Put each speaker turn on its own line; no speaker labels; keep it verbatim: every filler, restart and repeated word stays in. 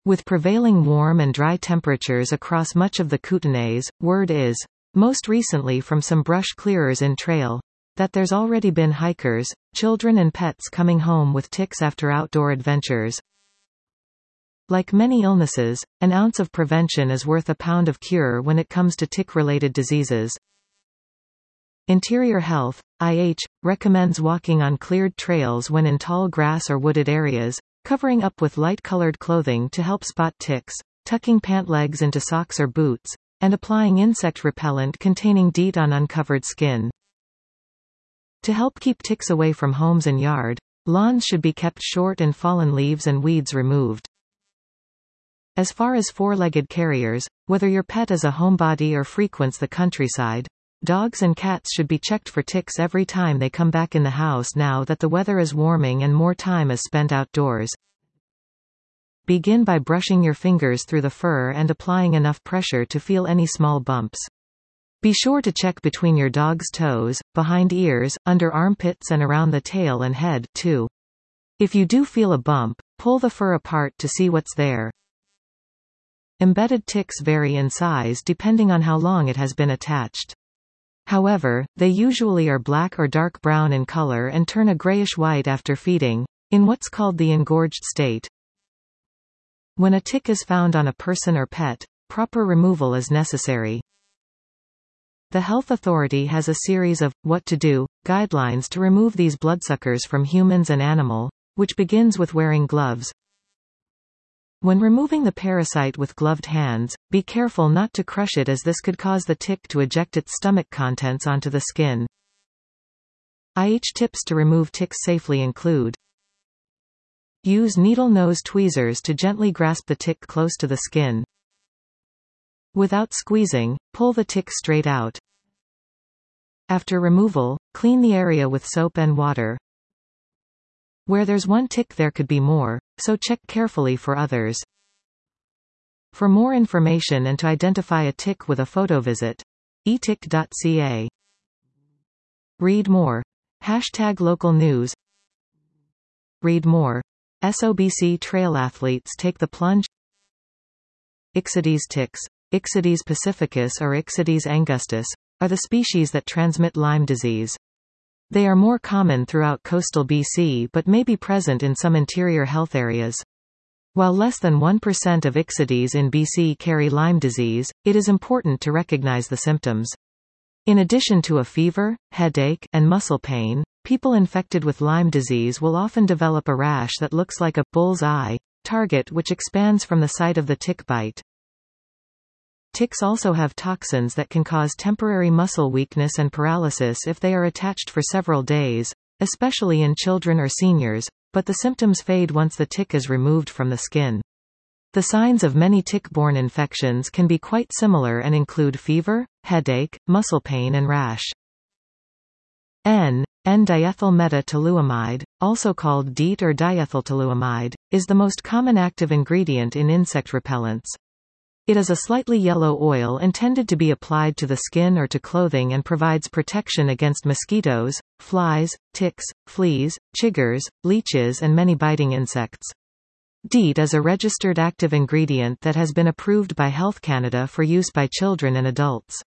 With prevailing warm and dry temperatures across much of the Kootenais, word is, most recently from some brush clearers in trail, that there's already been hikers, children and pets coming home with ticks after outdoor adventures. Like many illnesses, an ounce of prevention is worth a pound of cure when it comes to tick-related diseases. Interior Health, I H, recommends walking on cleared trails when in tall grass or wooded areas, covering up with light-colored clothing to help spot ticks, tucking pant legs into socks or boots, and applying insect repellent containing DEET on uncovered skin. To help keep ticks away from homes and yard, lawns should be kept short and fallen leaves and weeds removed. As far as four-legged carriers, whether your pet is a homebody or frequents the countryside, dogs and cats should be checked for ticks every time they come back in the house now that the weather is warming and more time is spent outdoors. Begin by brushing your fingers through the fur and applying enough pressure to feel any small bumps. Be sure to check between your dog's toes, behind ears, under armpits and around the tail and head, too. If you do feel a bump, pull the fur apart to see what's there. Embedded ticks vary in size depending on how long it has been attached. However, they usually are black or dark brown in color and turn a grayish-white after feeding, in what's called the engorged state. When a tick is found on a person or pet, proper removal is necessary. The health authority has a series of what to do guidelines to remove these bloodsuckers from humans and animal, which begins with wearing gloves. When removing the parasite with gloved hands, be careful not to crush it as this could cause the tick to eject its stomach contents onto the skin. I H tips to remove ticks safely include: use needle nose tweezers to gently grasp the tick close to the skin. Without squeezing, pull the tick straight out. After removal, clean the area with soap and water. Where there's one tick there could be more, so check carefully for others. For more information and to identify a tick with a photo, visit e tick dot c a. Read more. Hashtag local news. Read more. S O B C trail athletes take the plunge. Ixodes ticks, Ixodes pacificus or Ixodes angustus, are the species that transmit Lyme disease. They are more common throughout coastal B C but may be present in some interior health areas. While less than one percent of Ixodes in B C carry Lyme disease, it is important to recognize the symptoms. In addition to a fever, headache, and muscle pain, people infected with Lyme disease will often develop a rash that looks like a bull's eye target which expands from the site of the tick bite. Ticks also have toxins that can cause temporary muscle weakness and paralysis if they are attached for several days, especially in children or seniors, but the symptoms fade once the tick is removed from the skin. The signs of many tick-borne infections can be quite similar and include fever, headache, muscle pain and rash. N. N-diethylmetatoluamide, also called DEET or diethyltoluamide, is the most common active ingredient in insect repellents. It is a slightly yellow oil intended to be applied to the skin or to clothing and provides protection against mosquitoes, flies, ticks, fleas, chiggers, leeches and many biting insects. DEET is a registered active ingredient that has been approved by Health Canada for use by children and adults.